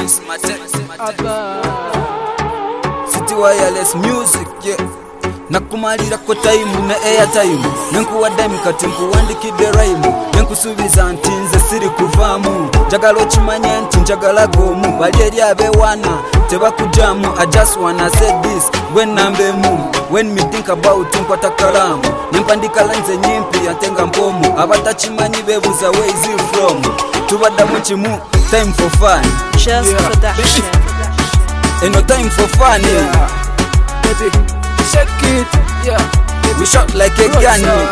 City Wireless Music, yeah. Nakumalira ko time na airtime nenkuwa dime kati nkuwandikide rhyme nenkusubiza nti nze siri kuvamu jagalo chimanya nti njagala gomu bali eri abewana tebakujamu. I just wanna say this when nambemu when me think about nkwata kalamu nempandika lanze nyimpi yatenga mpomu abatachimanyi bebuza where is it from tubadda mu kimu time for fun just production no time for fun baby shake it, yeah. We shot like a gun, yeah.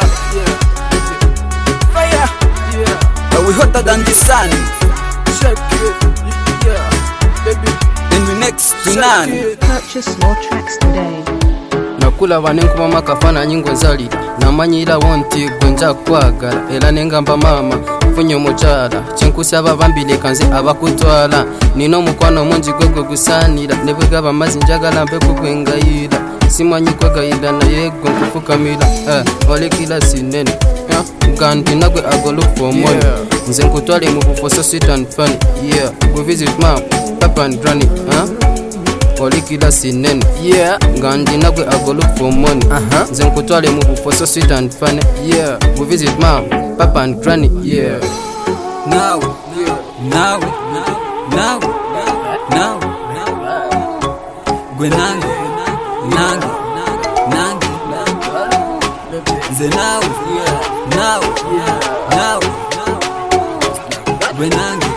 Fire, yeah. But we hotter than the sun. Shake it, yeah, baby. And we next to none. Purchase more tracks today. Nakula banenkuba makafana nyingo zali namanyira wonti gwenja kwagala era nengamba mama funye omukyala kyenkusaba bambile kanze abakutwala nino mukwano mungi gwegwe gusanira ne bwegaba mazi njagala mpe kukwengayira simanyi kwegayira naye gwe nkufukamira olekila sinene kandi nagwe agolo for money nze nkutwale mu bufo so sweet and funny yeah go visit mom papa and granny olekila sinene yeah kandi nagwe agolo for money nze nkutwale mu bufo so sweet and funny yeah go visit mom papa and granny yeah now gwe nange nze now gwe nange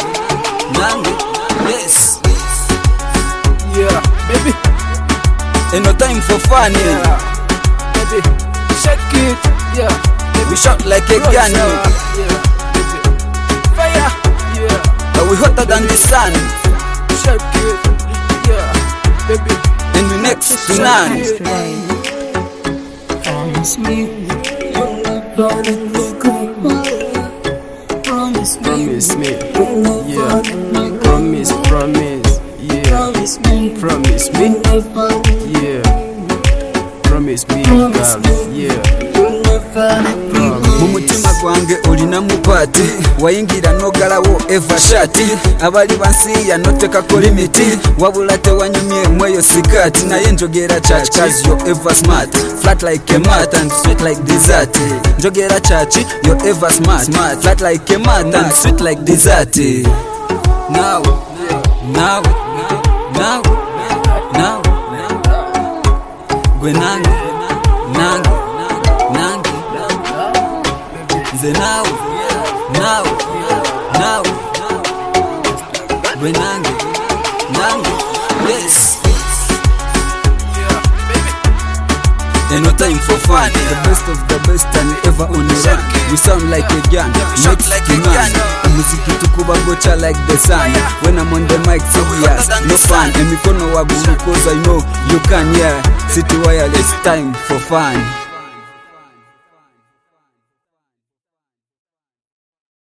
yes yeah baby and no time for fun yeah baby shake it yeah baby. We shot like a gun yeah baby fire yeah but we hotter than the sun shake it yeah baby and we next to none. Promise me you'll never let me go. Promise me, yeah promise yeah promise me, yeah promise me girl yeah you'll never let me go. Mumutima gwange olina mupati wayingira nogalawo eva shati abali bansi yanoteka limiti wabula tewanyumye mweyo sikati naye njogera church cause you ever smart flat like a mat and sweet like dessert njogera church you ever smart flat like a mat and sweet like dessert now gwe nange nze now gwe nange yes yeah baby and no time for fun the best of the best and ever on the run we sound like a gun next like a gun muziki tukuba gocha like the sun when I'm on the mic serious no fun and mikono wabulu cause I know you can yeah City Wireless time for fun.